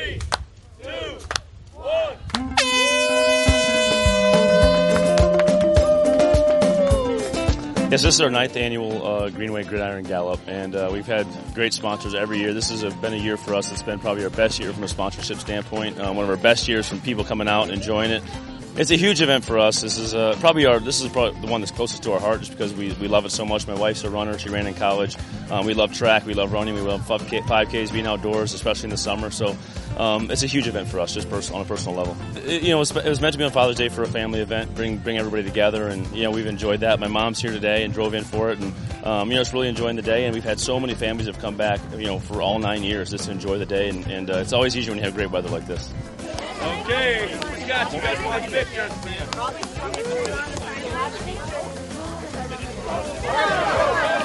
Yes, this is our 9th annual Greenway Gridiron Gallop, and we've had great sponsors every year. This has been a year for us. It's been probably our best year from a sponsorship standpoint, one of our best years from people coming out and enjoying it. It's a huge event for us. This is probably the one that's closest to our heart, just because we love it so much. My wife's a runner; she ran in college. We love track, we love running, we love 5Ks, being outdoors, especially in the summer. So it's a huge event for us, just on a personal level. It was meant to be on Father's Day for a family event, bring everybody together, and we've enjoyed that. My mom's here today and drove in for it, and it's really enjoying the day. And we've had so many families have come back, for all 9 years just to enjoy the day, and it's always easier when you have great weather like this. Okay, we got you guys want pictures.